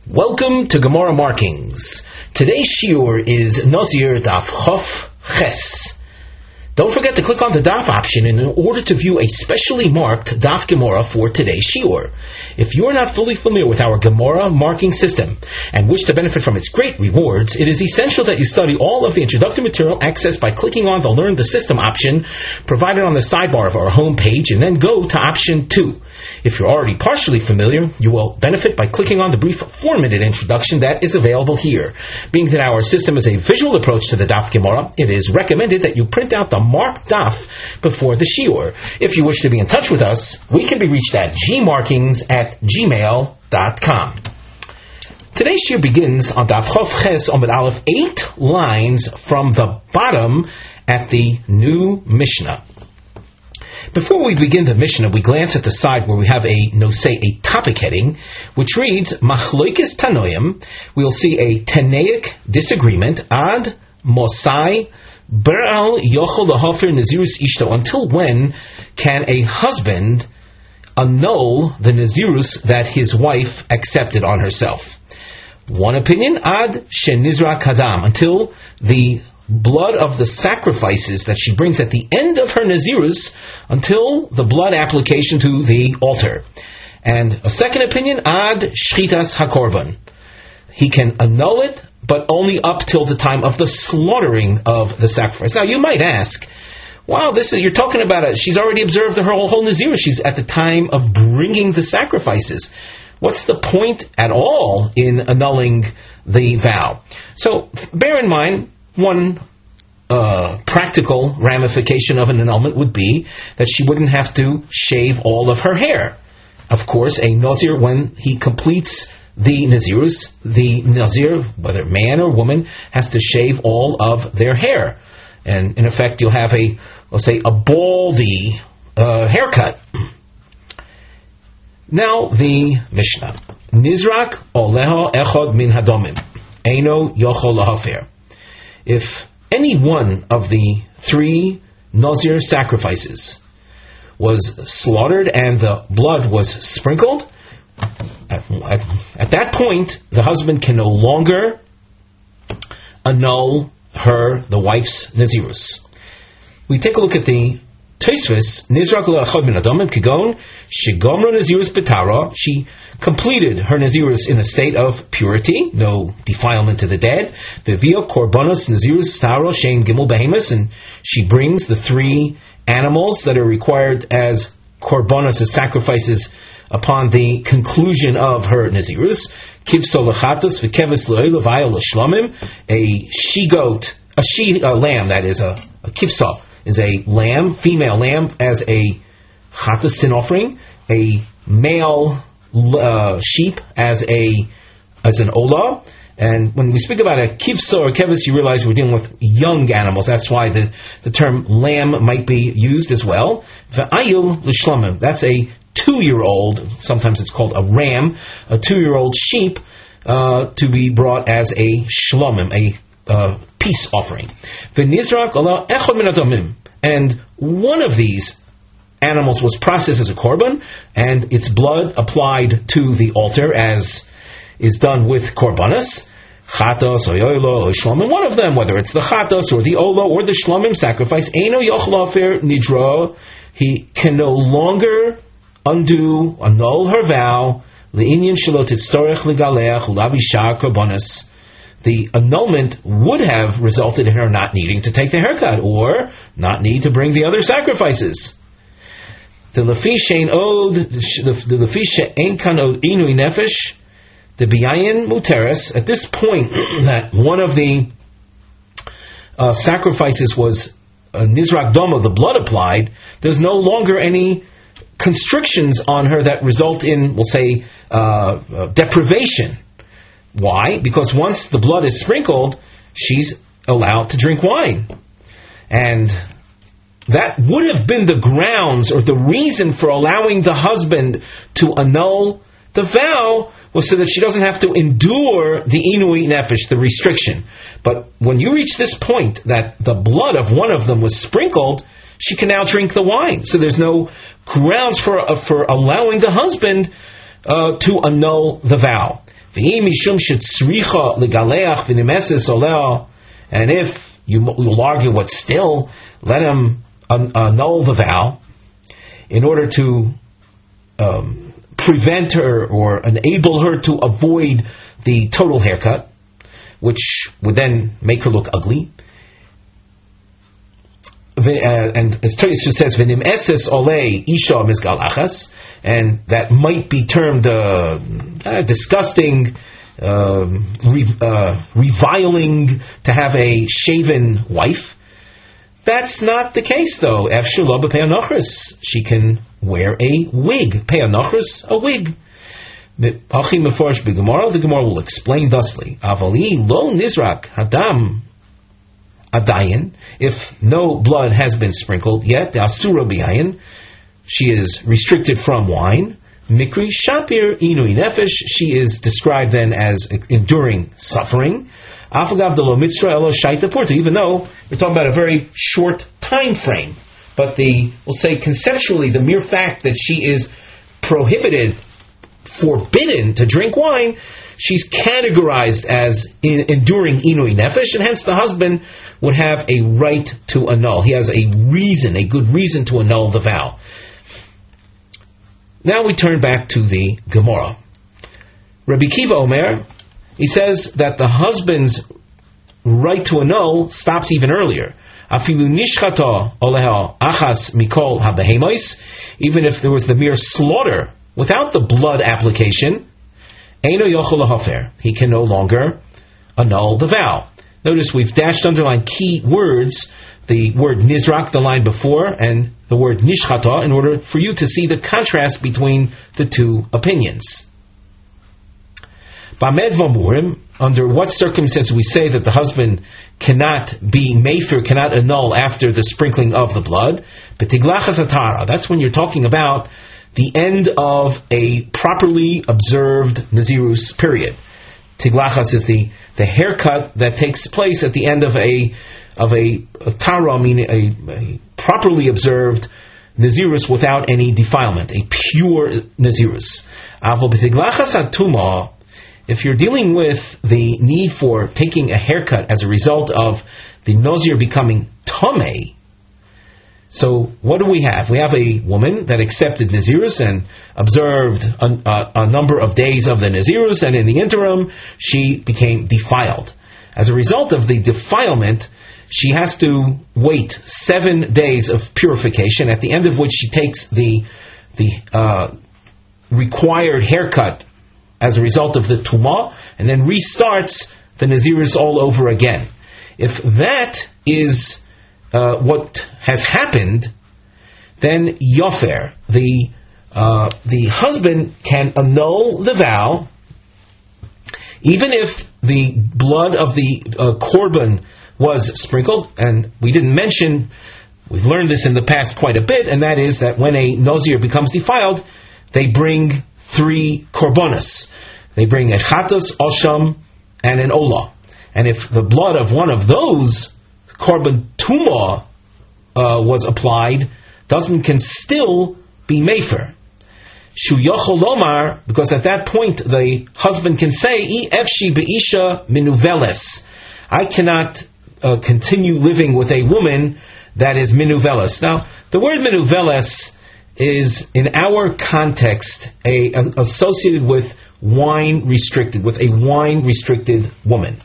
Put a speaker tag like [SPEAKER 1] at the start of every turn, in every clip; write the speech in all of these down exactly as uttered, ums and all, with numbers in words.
[SPEAKER 1] Welcome to Gemara Markings. Today's shiur is Nazir Daf Chof Ches. Don't forget to click on the Daf option in order to view a specially marked Daf Gemara for today's shiur. If you are not fully familiar with our Gemara marking system and wish to benefit from its great rewards, it is essential that you study all of the introductory material accessed by clicking on the Learn the System option provided on the sidebar of our home page, and then go to option two. If you're already partially familiar, you will benefit by clicking on the brief four-minute introduction that is available here. Being that our system is a visual approach to the Daf Gemara, it is recommended that you print out the marked Daf before the shiur. If you wish to be in touch with us, we can be reached at gmarkings at gmail dot com. Today's shiur begins on Daf Chof Ches Amud Aleph, eight lines from the bottom at the new Mishnah. Before we begin the Mishnah, we glance at the side where we have a nosei, a topic heading, which reads Machloikis Tanoim. We'll see a Tanaic disagreement ad Mosai Beral Yochel Lahofer Nazirus Ishto. Until when can a husband annul the Nazirus that his wife accepted on herself? One opinion, ad Shenizra Kadam, until the blood of the sacrifices that she brings at the end of her Nazirus, until the blood application to the altar. And a second opinion, ad Shchitas HaKorban. He can annul it, but only up till the time of the slaughtering of the sacrifice. Now you might ask, wow, this is, you're talking about it. She's already observed her whole, whole Nazirus. She's at the time of bringing the sacrifices. What's the point at all in annulling the vow? So bear in mind, one uh, practical ramification of an annulment would be that she wouldn't have to shave all of her hair. Of course, a Nazir, when he completes the Nazirus, the Nazir, whether man or woman, has to shave all of their hair. And in effect, you'll have a, let's say, a baldy uh, haircut. Now, the Mishnah. Nizrak oleha echad min hadomim. Eino yochol lahafer. If any one of the three Nazir sacrifices was slaughtered and the blood was sprinkled, at, at, at that point, the husband can no longer annul her, the wife's Nazirus. We take a look at the Tosfos. Nizrak le'achad min adamim kigon shegomra Nazirus betara. She completed her Nazirus in a state of purity, no defilement to the dead. V'via korbanos Nazirus staro shein gimel behemus, and she brings the three animals that are required as korbanos, as sacrifices, upon the conclusion of her Nazirus. Kivso lechatos v'keves le'oil v'ayol l'shlamim. A she goat, a she a lamb, that is a, a kivsa, is a lamb, female lamb, as a chatas sin offering. A male uh, sheep as a as an olah. And when we speak about a kivsa or kevis, you realize we're dealing with young animals. That's why the, the term lamb might be used as well. V'ayil l'shlamim. That's a two-year-old, sometimes it's called a ram, a two-year-old sheep, uh, to be brought as a shlomim, a uh, peace offering. V'nizrak ala echad min adamim. And one of these animals was processed as a korban, and its blood applied to the altar, as is done with korbanos. Chatos or yoilo or shlomim. One of them, whether it's the chatos or the ola or the shlomim sacrifice, eino yochel afer nidro. He can no longer undo, annul her vow. Le'inyan shelo titztorech legaleach u'lavishar korbanos. The annulment would have resulted in her not needing to take the haircut or not need to bring the other sacrifices. The lefi shein od, the lefi she'en kan od inui nefesh, the biyayin muteres. At this point, that one of the uh, sacrifices was uh, nizrak doma, the blood applied, there's no longer any constrictions on her that result in, we'll say, uh, uh, deprivation. Why? Because once the blood is sprinkled, she's allowed to drink wine. And that would have been the grounds or the reason for allowing the husband to annul the vow, was so that she doesn't have to endure the inui nefesh, the restriction. But when you reach this point that the blood of one of them was sprinkled, she can now drink the wine. So there's no grounds for uh, for allowing the husband uh, to annul the vow. And if you will argue what still, let him annul the vow in order to um, prevent her or enable her to avoid the total haircut, which would then make her look ugly. Uh, and as Tosfos says, "V'nim eses olei isha mizgal achas," and that might be termed uh, uh, disgusting, uh, re- uh, reviling to have a shaven wife. That's not the case, though. Ef shelo b'pe'anochris, she can wear a wig. Pe'anochris, a wig. Achim meforish b'Gemara. The Gemara will explain thusly: Avali lo nizrak hadam adayin. If no blood has been sprinkled yet, the asura b'yayin, she is restricted from wine. Mikri shapir inui nefesh. She is described then as enduring suffering. Afagav delo mitzra elo shaita purta. Even though we're talking about a very short time frame, but the we'll say conceptually the mere fact that she is prohibited, forbidden to drink wine, she's categorized as in, enduring inui nefesh, and hence the husband would have a right to annul. He has a reason, a good reason to annul the vow. Now we turn back to the Gemara. Rabbi Kiva Omer, he says that the husband's right to annul stops even earlier. Afilu nishchata oleha achas mikol habehemois, even if there was the mere slaughter without the blood application, eino yochel lahafer, he can no longer annul the vow. Notice we've dashed underlined key words, the word nizrak, the line before, and the word nishchata, in order for you to see the contrast between the two opinions. Bamed vamurim, under what circumstances we say that the husband cannot be mefer, cannot annul after the sprinkling of the blood? Betiglachas atara, that's when you're talking about the end of a properly observed Nazirus period. Tiglachas is the, the haircut that takes place at the end of a of a, a tara, meaning a, a properly observed Nazirus without any defilement, a pure Nazirus. Avo b'tiglachas atuma, if you're dealing with the need for taking a haircut as a result of the Nazir becoming tomei, so what do we have? We have a woman that accepted Nazirus and observed a, a, a number of days of the Nazirus, and in the interim, she became defiled. As a result of the defilement, she has to wait seven days of purification, at the end of which she takes the, the uh, required haircut as a result of the Tumah, and then restarts the Nazirus all over again. If that is Uh, what has happened, then yofer, the uh, the husband can annul the vow, even if the blood of the uh, korban was sprinkled. And we didn't mention, we've learned this in the past quite a bit, and that is that when a Nazir becomes defiled, they bring three korbanos. They bring a chatos, osham, and an olah. And if the blood of one of those korban tumah uh, was applied, the husband can still be mefer. Shu yochol lomar, because at that point the husband can say, I efshi be'isha minuveles, I cannot uh, continue living with a woman that is minuveles. Now, the word minuveles is, in our context, a, a, associated with wine restricted, with a wine restricted woman.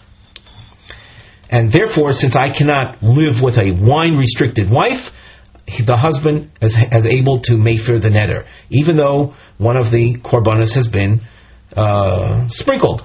[SPEAKER 1] And therefore, since I cannot live with a wine-restricted wife, the husband is, is able to mefer the neder, even though one of the korbanos has been uh, sprinkled.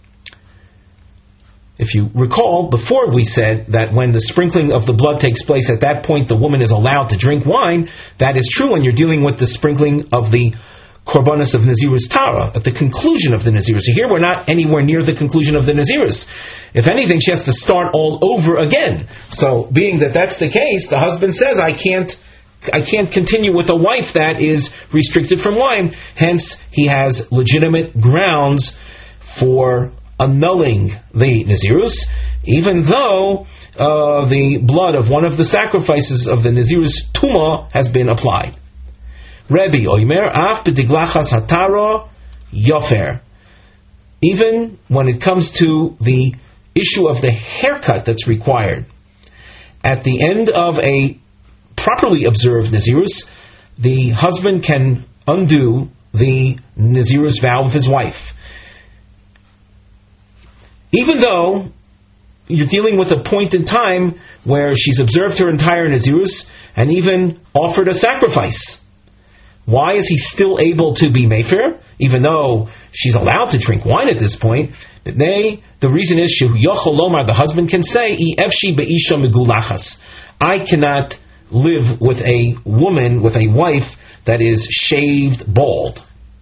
[SPEAKER 1] If you recall, before we said that when the sprinkling of the blood takes place, at that point the woman is allowed to drink wine. That is true when you're dealing with the sprinkling of the korbanos of Nazirus Tara, at the conclusion of the Nazirus. So here we're not anywhere near the conclusion of the Nazirus. If anything, she has to start all over again. So, being that that's the case, the husband says, I can't I can't continue with a wife that is restricted from wine. Hence, he has legitimate grounds for annulling the Nazirus, even though uh, the blood of one of the sacrifices of the Nazirus Tumah has been applied. Rebbe Oimer, af b'diglachas hatara yofer. even when it comes to the issue of the haircut that's required. At the end of a properly observed Nazirus, the husband can undo the Nazirus vow of his wife. Even though you're dealing with a point in time where she's observed her entire Nazirus and even offered a sacrifice. Why is he still able to be mefer, even though she's allowed to drink wine at this point? They, the reason is, the husband can say, I cannot live with a woman, with a wife that is shaved bald.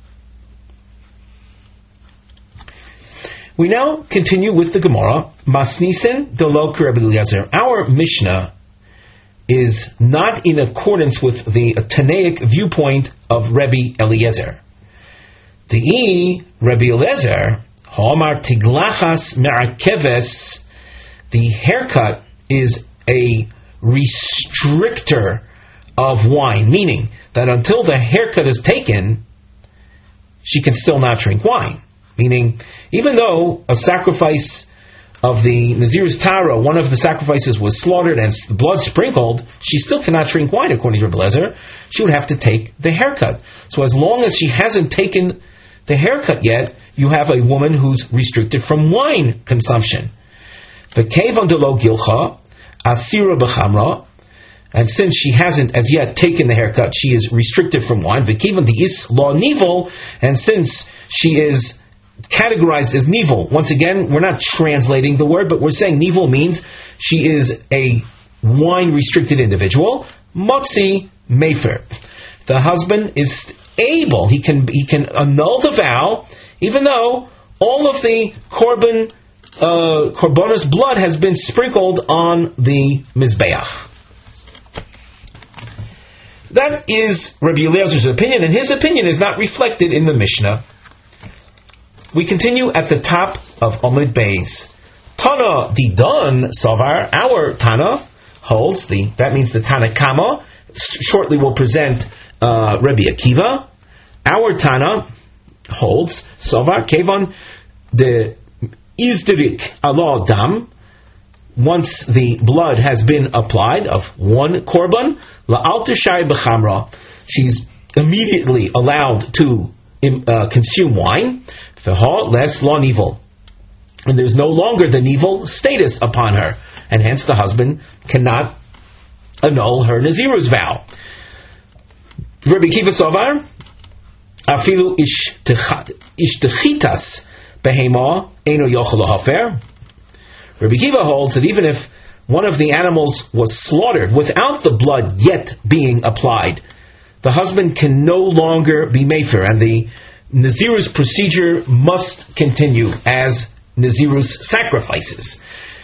[SPEAKER 1] We now continue with the Gemara. Masnisen delok Rebbe Eliezer. Our Mishnah is not in accordance with the Tanaic viewpoint of Rebbe Eliezer. The Rebbe Eliezer, Ha'amar tiglachas me'akeves, the haircut is a restrictor of wine, meaning that until the haircut is taken, she can still not drink wine. Meaning, even though a sacrifice of the Nazir's Tara, one of the sacrifices was slaughtered and the blood sprinkled, she still cannot drink wine, according to Rebbe Eliezer. She would have to take the haircut. So as long as she hasn't taken the haircut yet, you have a woman who's restricted from wine consumption. The Kevan de lo Gilcha, Asira B'chamra, and since she hasn't as yet taken the haircut, she is restricted from wine. The Kevan de Is Law Nivel, and since she is categorized as nivel. Once again, we're not translating the word, but we're saying nivel means she is a wine-restricted individual. Motzi mefer. The husband is able, he can he can annul the vow, even though all of the korban, uh, korbanos blood has been sprinkled on the mizbeach. That is Rabbi Eliezer's opinion, and his opinion is not reflected in the Mishnah. We continue at the top of Omid Beis. Tana Didon Savar, our Tana holds, the that means the Tana Kama. Shortly we'll present uh, Rabbi Akiva. Our Tana holds Savar Kevon the Izdirik Allah Dam. Once the blood has been applied of one korban, La'al Tishai B'chamra, she's immediately allowed to uh, consume wine. Less law nivel, and there's no longer the nivel status upon her, and hence the husband cannot annul her Nazirus vow. Rabbi Kiva Sovar, afilu ishtechitas behema eno yochel hafer. Rabbi Kiva holds that even if one of the animals was slaughtered without the blood yet being applied, the husband can no longer be mefer, and the Nazirus procedure must continue as Nazirus sacrifices.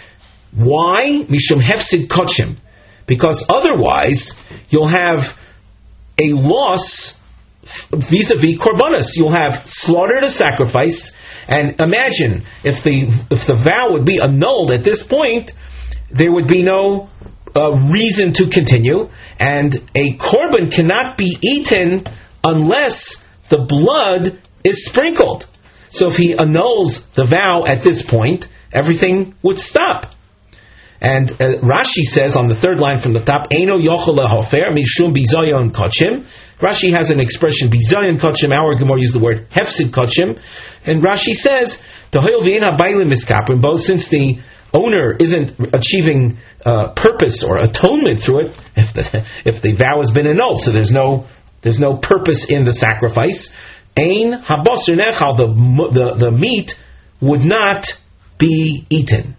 [SPEAKER 1] Why? Mishum hefsid kochim. Because otherwise, you'll have a loss vis-a-vis korbanos. You'll have slaughtered a sacrifice, and imagine if the if the vow would be annulled at this point, there would be no uh, reason to continue, and a korban cannot be eaten unless the blood is sprinkled. So if he annuls the vow at this point, everything would stop. And uh, Rashi says on the third line from the top, Eino yochel lehofer mishum bizayon kochim. Rashi has an expression, bizayon kochim. Our Gemara used the word hefsid kochim. And Rashi says, Tohil v'in habaylim miskaprim, both since the owner isn't achieving uh, purpose or atonement through it, if the, if the vow has been annulled, so there's no There's no purpose in the sacrifice. Ein habosur nechal, the the the meat would not be eaten.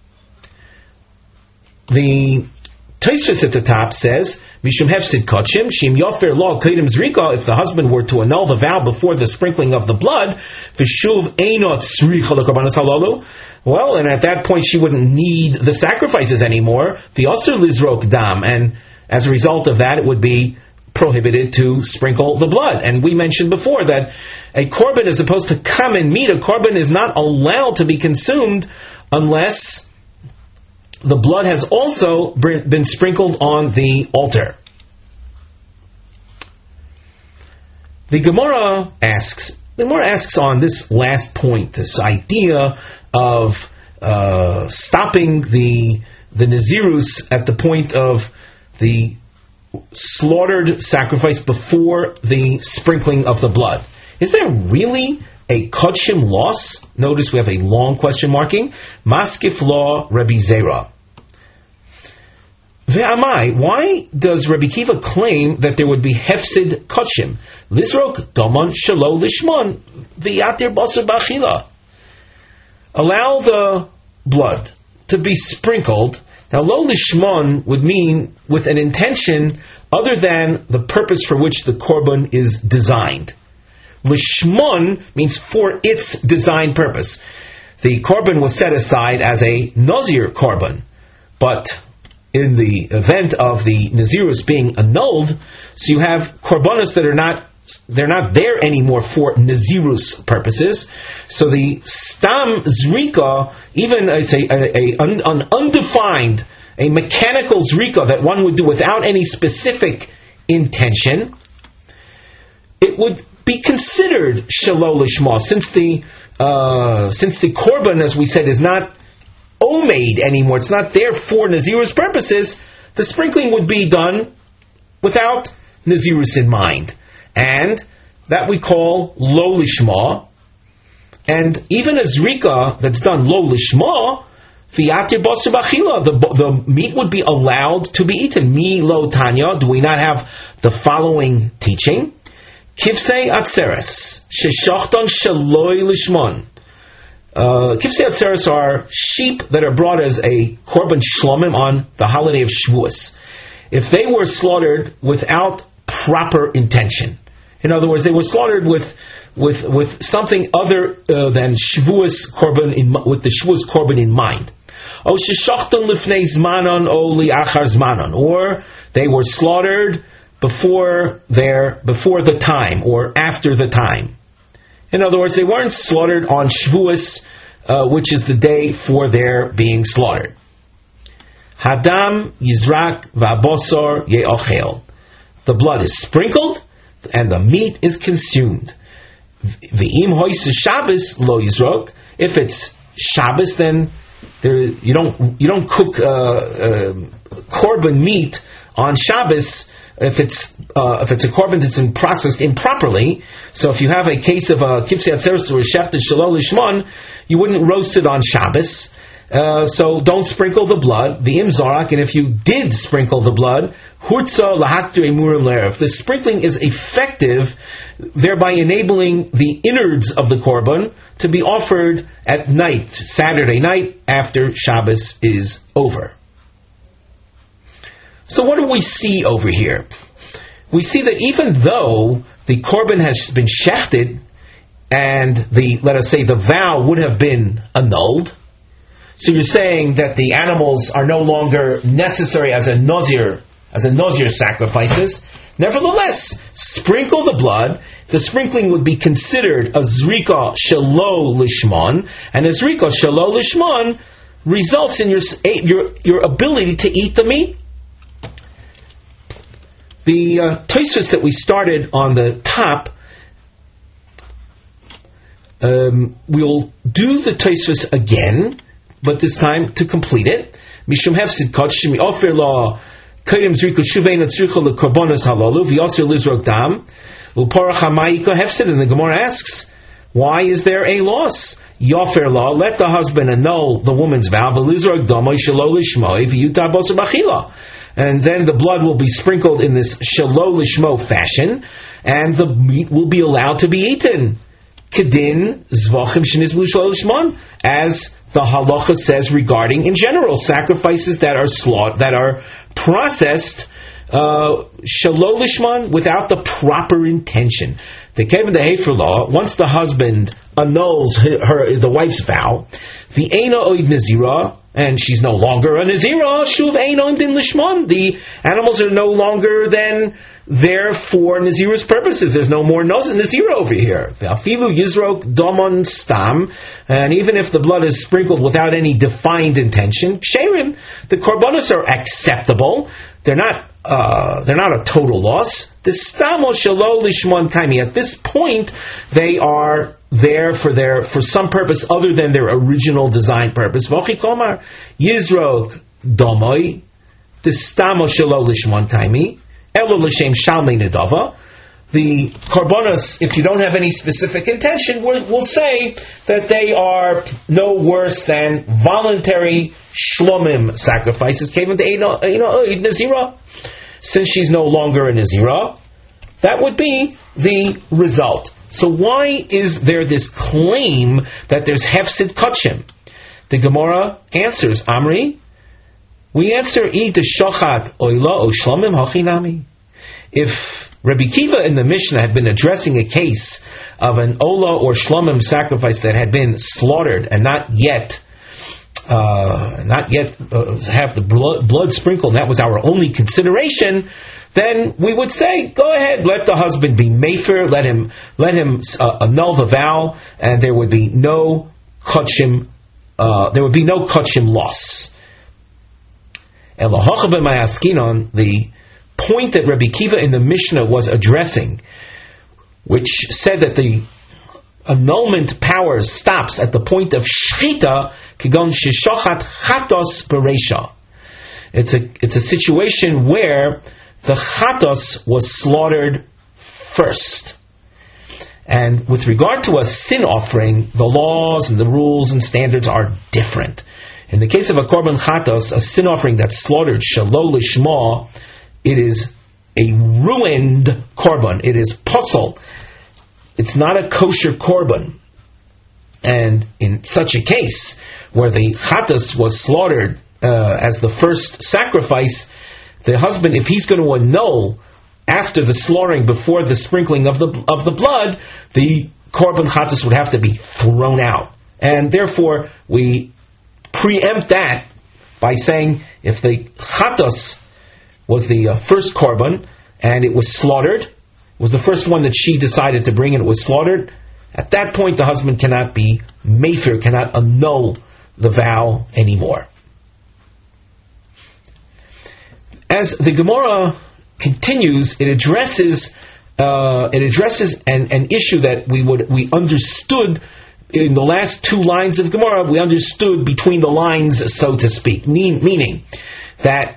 [SPEAKER 1] The Tosfos at the top says, Mishum hefsid kochim shim yofer lo kodim zrika. If the husband were to annul the vow before the sprinkling of the blood, v'shuv einot zrika lekorbanos halalu. Well, and at that point she wouldn't need the sacrifices anymore. V'asur lizrok dam, and as a result of that, it would be prohibited to sprinkle the blood. And we mentioned before that a korban is supposed to come and meat. A korban is not allowed to be consumed unless the blood has also been sprinkled on the altar. The Gemara asks, The Gemara asks on this last point, this idea of uh, stopping the the Nazirus at the point of the slaughtered sacrifice before the sprinkling of the blood. Is there really a Kodshim loss? Notice we have a long question marking. Maskif law Rabbi Zera. Ve'amai, why does Rabbi Kiva claim that there would be hefsid Kodshim? Lizrok domon shelo lishmon v'yatir basar b'achila. Allow the blood to be sprinkled. Now, lo lishmon would mean with an intention other than the purpose for which the korban is designed. Lishmon means for its design purpose. The korban was set aside as a Nazir korban, but in the event of the Nazirus being annulled, so you have korbanos that are not they're not there anymore for Nazirus purposes. So the stam zrika, even it's a, a, a un, an undefined, a mechanical zrika that one would do without any specific intention, it would be considered shelo lishma, since the uh, since the korban, as we said, is not omeid anymore. It's not there for Nazirus purposes. The sprinkling would be done without Nazirus in mind. And that we call lo lishma. And even a zrika that's done lo lishma, v'yatir basar b'achila, the the meat would be allowed to be eaten. Mi lo tanya. Do we not have the following teaching? Kivsei atzeres sheshachton shaloi lishmon. Uh, Kivsei atzeres are sheep that are brought as a korban shlomim on the holiday of Shavuos. If they were slaughtered without proper intention, in other words, they were slaughtered with with with something other uh, than Shavuos korban in with the Shavuos korban in mind. O sheshachton lifnei zmanon o liachar zmanon, or they were slaughtered before their before the time or after the time. In other words, they weren't slaughtered on Shavuos, uh, which is the day for their being slaughtered. Hadam yizrak v'abosor ye'ochel. The blood is sprinkled and the meat is consumed. V'im hoyse Shabbos lo yizrok. If it's Shabbos, then there, you don't you don't cook uh, uh, korban meat on Shabbos. If it's uh, if it's a korban that's in processed improperly, so if you have a case of a kivsei atzeres or a shechted shelo lishmon, you wouldn't roast it on Shabbos. Uh, so don't sprinkle the blood, the imzarak, and if you did sprinkle the blood, hurtza lahaktu emurim le'erev. The sprinkling is effective, thereby enabling the innards of the korban to be offered at night, Saturday night, after Shabbos is over. So what do we see over here? We see that even though the korban has been shechted, and the, let us say, the vow would have been annulled, so you're saying that the animals are no longer necessary as a nazir, as a nazir sacrifices. Nevertheless, sprinkle the blood. The sprinkling would be considered a zrika shelo lishmon, and a zrika shelo lishmon results in your your your ability to eat the meat. The uh, Tosfos that we started on the top, um, we'll do the Tosfos again, but this time to complete it. Mishum hefsid kodshim ofer la kayim zriku shuvein atzricha lekorbanos halalu v'yasir lizrok dam u'parach hamayika hefsid. And the Gemara asks, why is there a loss? Yofer la, let the husband annul the woman's vow v'lizrok damay shelo lishmoi v'yutar basar b'achila. And then the blood will be sprinkled in this shelo lishmo fashion, and the meat will be allowed to be eaten. Kedin zvachim shenizbu shelo lishmon, as the halacha says regarding, in general, sacrifices that are slaughtered, that are processed uh, shelo lishmon, without the proper intention. The kevin the hefer law, once the husband annuls her, her the wife's vow, the eina oid nazira, and she's no longer a nazira, shuv eina din lishmon. The animals are no longer then there for nazira's purposes. There's no more nazira over here. Afilu yizrok domon stam, and even if the blood is sprinkled without any defined intention, ksherim, the korbanos are acceptable. They're not uh, they're not a total loss. At this point, they are there for their for some purpose other than their original design purpose. Yizrok domoy distamo shelo lishmon kaimi elo l'shem shalmei nedava. The korbanos, if you don't have any specific intention, we'll, we'll say that they are no worse than voluntary shlomim sacrifices. Since she's no longer a Nazira, that would be the result. So why is there this claim that there's hefsid kachim? The Gemara answers, Amri, we answer, I shochat oila o shlomim hachinami. If Rabbi Kiva in the Mishnah had been addressing a case of an ola or shlomim sacrifice that had been slaughtered and not yet uh, not yet uh, have the blood, blood sprinkled, and that was our only consideration, then we would say, go ahead, let the husband be mefer, let him let him uh, annul the vow, and there would be no kachim, uh, there would be no kachim loss. The point that Rabbi Kiva in the Mishnah was addressing, which said that the annulment power stops at the point of shchita, kigon sheshochat chatos bereisha. It's a it's a situation where the chatos was slaughtered first. And with regard to a sin offering, the laws and the rules and standards are different. In the case of a korban chatos, a sin offering that's slaughtered shelo lishma, it is a ruined korban. It is puzzle. It's not a kosher korban. And in such a case, where the chatas was slaughtered uh, as the first sacrifice, the husband, if he's going to annul after the slaughtering, before the sprinkling of the of the blood, the korban chatas would have to be thrown out. And therefore, we preempt that by saying, if the chatas was the uh, first korban, and it was slaughtered, was the first one that she decided to bring, and it was slaughtered, at that point the husband cannot be mefer, cannot annul the vow anymore. As the Gemara continues, it addresses uh, it addresses an, an issue that we would we understood in the last two lines of Gemara. We understood between the lines, so to speak, mean, meaning that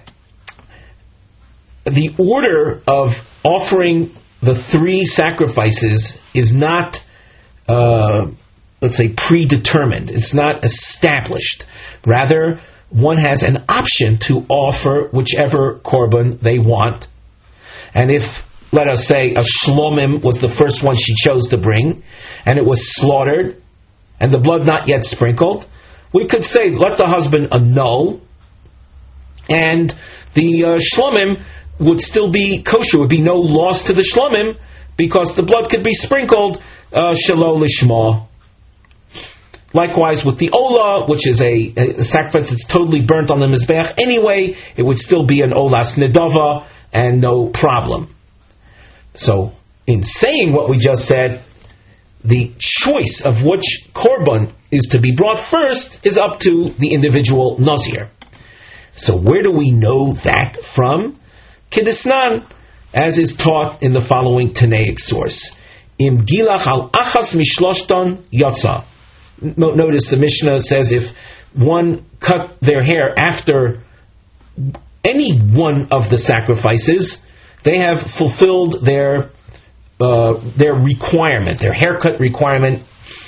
[SPEAKER 1] the order of offering the three sacrifices is not, uh, let's say, predetermined. It's not established. Rather, one has an option to offer whichever korban they want. And if, let us say, a shlomim was the first one she chose to bring, and it was slaughtered, and the blood not yet sprinkled, we could say, let the husband annul, and the uh, shlomim would still be kosher, would be no loss to the shlomim, because the blood could be sprinkled uh, shelo lishma. Likewise with the ola, which is a, a sacrifice that's totally burnt on the mizbeach anyway, it would still be an olas nedava and no problem. So, in saying what we just said, the choice of which korban is to be brought first is up to the individual nazir. So where do we know that from? Kedisnan, as is taught in the following Tanaic source. Im gilach al achas mishloshton yotza. Notice the Mishnah says if one cut their hair after any one of the sacrifices, they have fulfilled their uh, their requirement, their haircut requirement.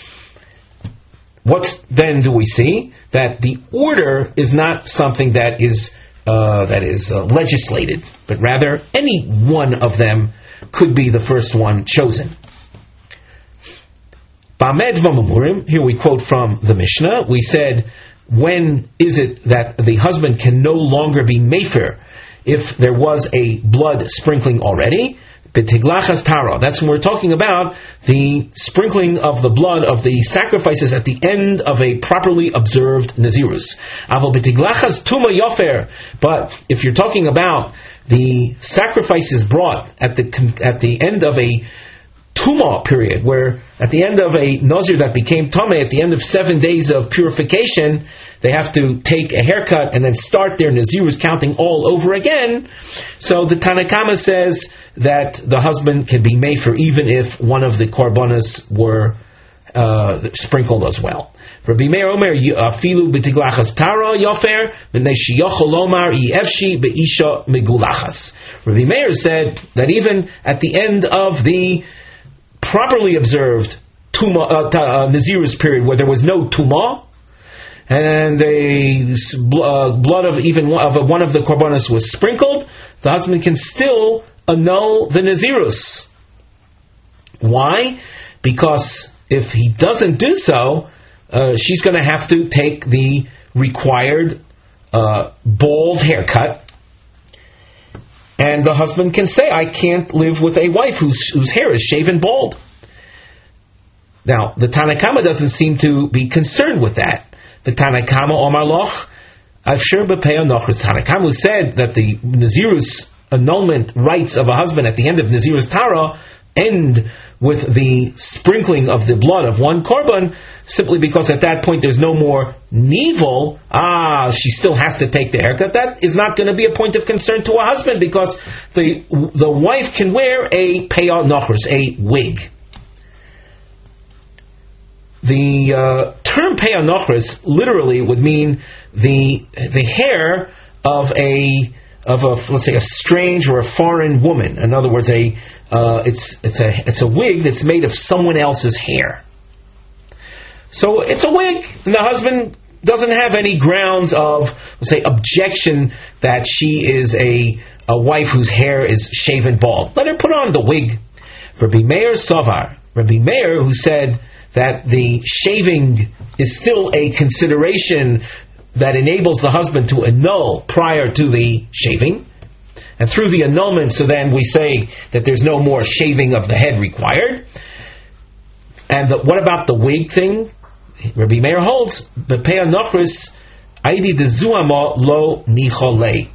[SPEAKER 1] What then do we see? That the order is not something that is Uh, that is uh, legislated, but rather any one of them could be the first one chosen. Bamed v'mamurim, here we quote from the Mishnah, we said, when is it that the husband can no longer be mefer if there was a blood sprinkling already? B'tiglachas tara. That's when we're talking about the sprinkling of the blood of the sacrifices at the end of a properly observed Nazirus. Aval b'tiglachas tuma yofer. But if you're talking about the sacrifices brought at the at the end of a Tumah period, where at the end of a Nazir that became Tameh, at the end of seven days of purification, they have to take a haircut and then start their Nazirus counting all over again. So the Tanna Kama says that the husband can be mefer even if one of the korbanos were uh, sprinkled as well. Rabbi Meir Omer afilu b'tiglachas tara yofer v'nei sheyochol lomar efshi be'isha megulachas. Rabbi Meir said that even at the end of the properly observed tuma, uh, uh, Nazirus period where there was no tumah and the uh, blood of even one of, one of the korbanos was sprinkled, the husband can still annul the Nazirus. Why? Because if he doesn't do so, Uh, she's going to have to take the required uh, bald haircut, and the husband can say, I can't live with a wife whose, whose hair is shaven bald. Now, the Tanna Kama doesn't seem to be concerned with that. The Tanna Kama Omar Loch, Afshir B'Pei Anochris, Tanna Kama said that the Nazirus annulment rights of a husband at the end of Nazirus Tara end with the sprinkling of the blood of one korban, simply because at that point there's no more nevel. Ah, she still has to take the haircut. That is not going to be a point of concern to a husband, because the the wife can wear a peyah nochris, a wig. The uh, term peyah nochris literally would mean the the hair of a of a, let's say, a strange or a foreign woman. In other words, a uh, it's it's a it's a wig that's made of someone else's hair. So it's a wig, and the husband doesn't have any grounds of, let's say, objection that she is a a wife whose hair is shaven bald. Let her put on the wig. Rabbi Meir Savar, Rabbi Meir, who said that the shaving is still a consideration that enables the husband to annul prior to the shaving, and through the annulment, so then we say that there's no more shaving of the head required. And the, what about the wig thing? Rabbi Meir holds the peyah nochris aidi dezuama lo nicholei.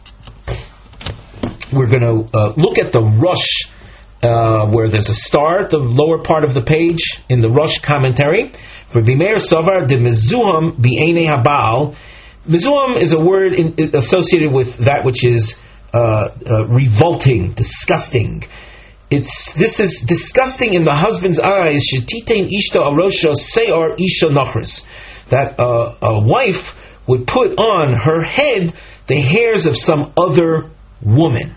[SPEAKER 1] We're going to uh, look at the Rosh, uh, where there's a star at the lower part of the page in the Rosh commentary. Rabbi Meir Savar de mezuham bi'enei habal. Mezuham is a word in, associated with that which is uh, uh, revolting, disgusting. It's this is disgusting in the husband's eyes. Shetitein ishto arosha seor isha nachris, that uh, a wife would put on her head the hairs of some other woman.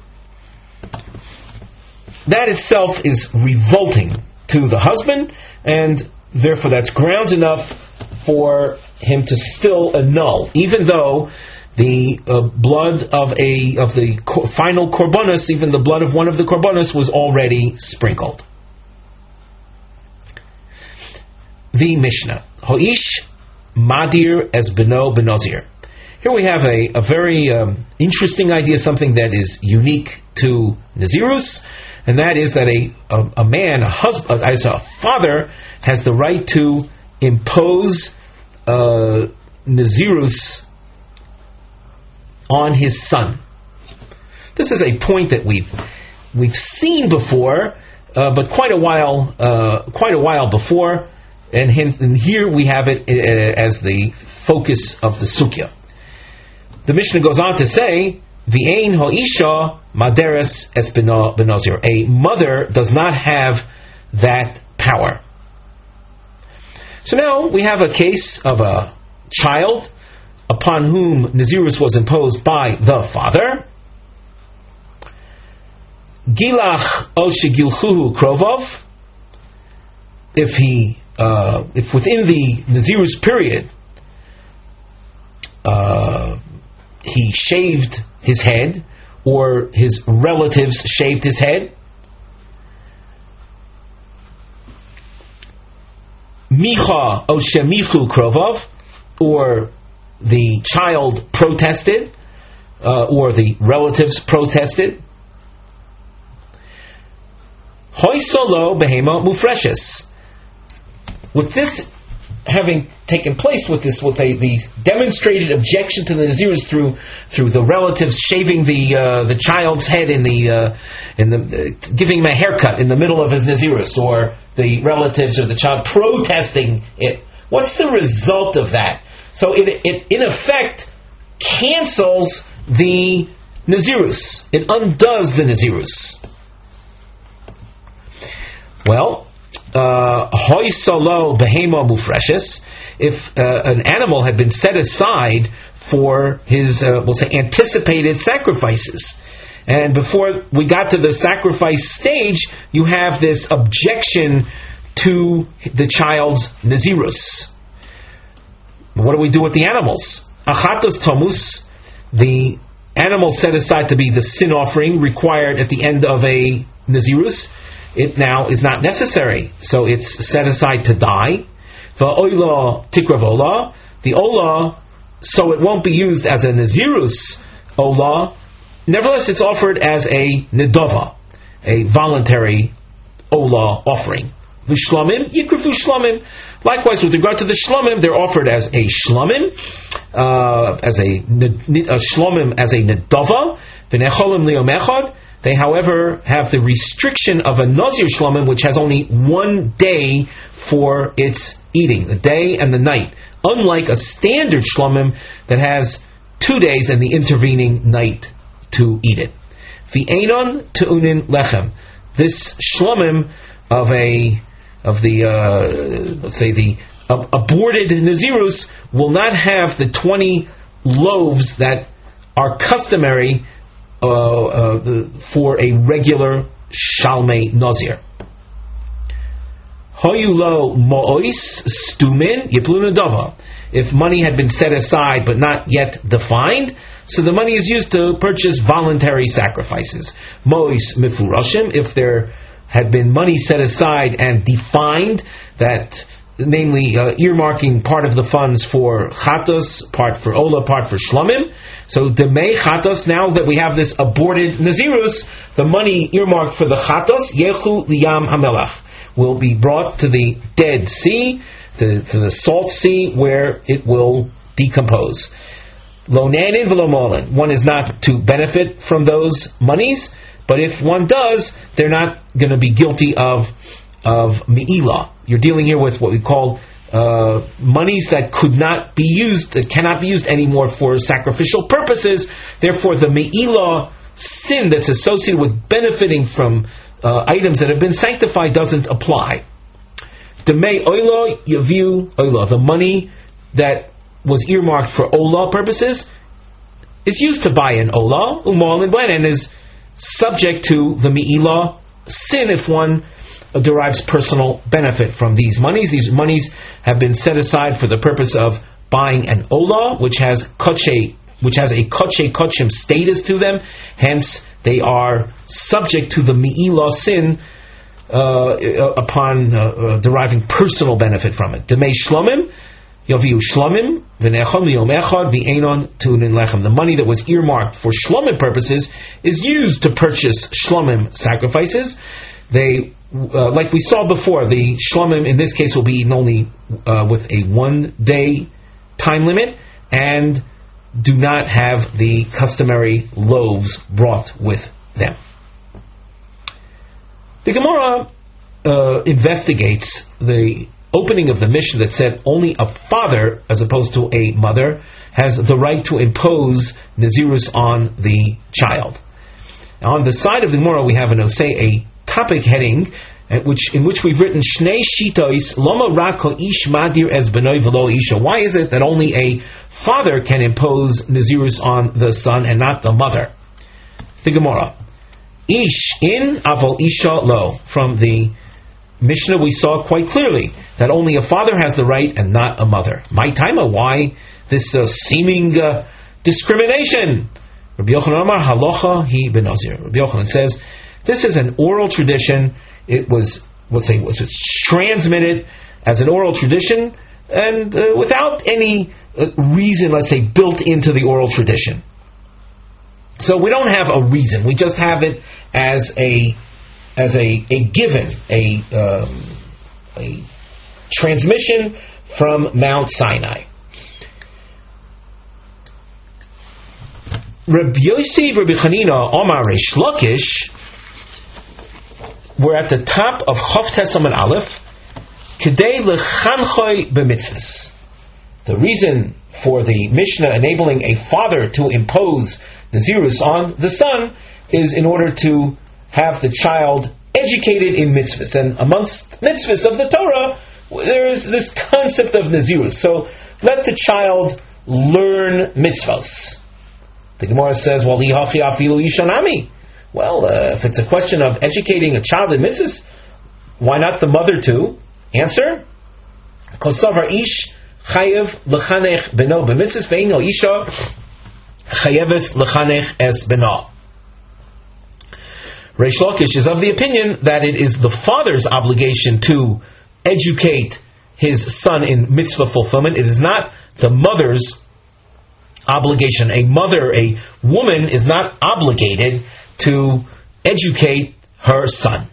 [SPEAKER 1] That itself is revolting to the husband, and therefore that's grounds enough for him to still annul, even though the uh, blood of a of the co- final korbanos, even the blood of one of the korbanos, was already sprinkled. The Mishnah, Hoish Madir as Beno Benozir. Here we have a, a very um, interesting idea, something that is unique to Nazirus, and that is that a a, a man, a husband, as a father, has the right to impose uh, Nazirus on his son. This is a point that we've we've seen before, uh, but quite a while uh, quite a while before, and, hence, and here we have it uh, as the focus of the sukya. The Mishnah goes on to say, "V'ein ho'isha maderes es benozir." A mother does not have that power. So now we have a case of a child upon whom Nazirus was imposed by the father. Gilach o shegilchuhu krovov. If he, uh, if within the Nazirus period, uh, he shaved his head, or his relatives shaved his head, Micha o shemichu krovov, or the child protested, uh, or the relatives protested. Hoi solo behema mufreshes. With this having taken place with this, with a, the demonstrated objection to the Nazirus through through the relatives shaving the uh, the child's head in the uh, in the uh, giving him a haircut in the middle of his Nazirus, or the relatives or the child protesting it. What's the result of that? So it, it in effect cancels the Nazirus. It undoes the Nazirus. Well, hoy solo behema mufreshes. If uh, an animal had been set aside for his, uh, we'll say, anticipated sacrifices, and before we got to the sacrifice stage, you have this objection to the child's Nazirus. What do we do with the animals? Achatos tomus, the animal set aside to be the sin offering required at the end of a Nazirus, it now is not necessary. So it's set aside to die. The oila tikravola, the ola, so it won't be used as a Nazirus ola. Nevertheless, it's offered as a nedova, a voluntary ola offering. V'shlamim yikrafu shlamim. Likewise, with regard to the shlamim, they're offered as a shlamim, uh, as a, a shlamim as a nedova. V'necholim liyom echad. They, however, have the restriction of a Nazir Shlomim, which has only one day for its eating, the day and the night, unlike a standard Shlomim that has two days and the intervening night to eat it. V'einon te'unin lechem. This Shlomim of a of the uh, let's say the uh, aborted Nazirus will not have the twenty loaves that are customary Uh, uh, the, for a regular Shalmei Nazir. Hoyulo mo'ois stumin yiplun adava. If money had been set aside but not yet defined, so the money is used to purchase voluntary sacrifices. Mo'ois mifurashim, if there had been money set aside and defined, that namely uh, earmarking part of the funds for chatos, part for ola, part for shlamim. So demei chatos, now that we have this aborted Nazirus, the money earmarked for the chatos, yechu liyam hamelach, will be brought to the Dead Sea, to, to the Salt Sea, where it will decompose. Lo nanin v'lo molin. One is not to benefit from those monies, but if one does, they're not going to be guilty of of me'ilah. You're dealing here with what we call uh, monies that could not be used, that cannot be used anymore for sacrificial purposes. Therefore, the me'ilah sin that's associated with benefiting from uh, items that have been sanctified doesn't apply. Demei oila yaviu oila. The money that was earmarked for olah purposes is used to buy an olah, umal and blen, and is subject to the me'ilah sin if one derives personal benefit from these monies. These monies have been set aside for the purpose of buying an olah, which has koche, which has a koche kochim status to them. Hence, they are subject to the me'ilah sin uh, upon uh, uh, deriving personal benefit from it. Demei shlomim yaviu shlomim v'nechom liyom echad v'einon tunin lechem. The money that was earmarked for shlomim purposes is used to purchase shlomim sacrifices. They Uh, like we saw before, the shlomim in this case will be eaten only uh, with a one-day time limit and do not have the customary loaves brought with them. The Gemara uh, investigates the opening of the Mishnah that said only a father, as opposed to a mother, has the right to impose Nazirus on the child. Now, on the side of the Gemara, we have an Osei, a topic heading, at which in which we've written Shnei Shitos Lama Rako Ish Madir Es Benoi Velo Isha. Why is it that only a father can impose Nazirus on the son and not the mother? The Gemara. Ish in Aval Isha Lo. From the Mishnah we saw quite clearly that only a father has the right and not a mother. My taima, why this uh, seeming uh, discrimination? Rabbi Yochanan Amar Halocha Hi Benazir. Rabbi Yochanan says this is an oral tradition. It was, let's say, was transmitted as an oral tradition and uh, without any uh, reason, let's say, built into the oral tradition. So we don't have a reason. We just have it as a as a, a given, a um, a transmission from Mount Sinai. Rabbi Yossi, Rabbi Chanina, Omar, Reish Lakish were at the top of Chof Tesam and Aleph, Kedei lechanchoi b'mitzvahs. The reason for the Mishnah enabling a father to impose Nazirus on the son is in order to have the child educated in mitzvahs. And amongst mitzvahs of the Torah, there is this concept of Nazirus. So let the child learn mitzvahs. The Gemara says, well, Ihachi afilu ishanami. Well, uh, if it's a question of educating a child in mitzvahs, why not the mother too? Answer: Kosavar ish chayev lechanech beno b'mitzvahs ve'ino isha chayeves lechanech es beno. Reish Lakish is of the opinion that it is the father's obligation to educate his son in mitzvah fulfillment. It is not the mother's obligation. A mother, a woman, is not obligated to educate her son.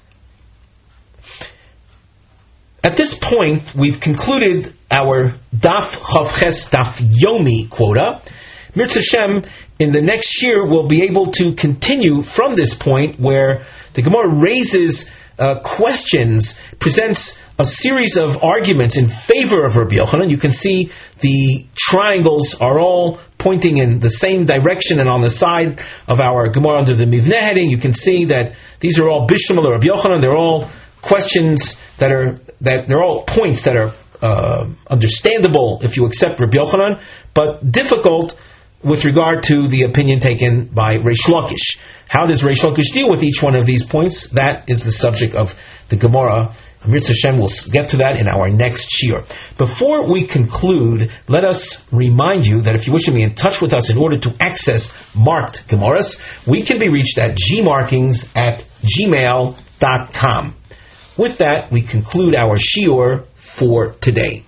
[SPEAKER 1] At this point, we've concluded our Daf Chavches Daf Yomi quota. Mirz Hashem, in the next year, we'll be able to continue from this point where the Gemara raises uh, questions, presents a series of arguments in favor of Rabbi Yochanan. You can see the triangles are all pointing in the same direction, and on the side of our Gemara under the Mivneh heading, you can see that these are all Bishlam of Rabbi Yochanan. They're all questions that are that they're all points that are uh, understandable if you accept Rabbi Yochanan, but difficult with regard to the opinion taken by Reish Lakish. How does Reish Lakish deal with each one of these points? That is the subject of the Gemara. Mirz Hashem will get to that in our next shiur. Before we conclude, let us remind you that if you wish to be in touch with us in order to access marked Gemaras, we can be reached at gmarkings at gmail dot com. With that, we conclude our shiur for today.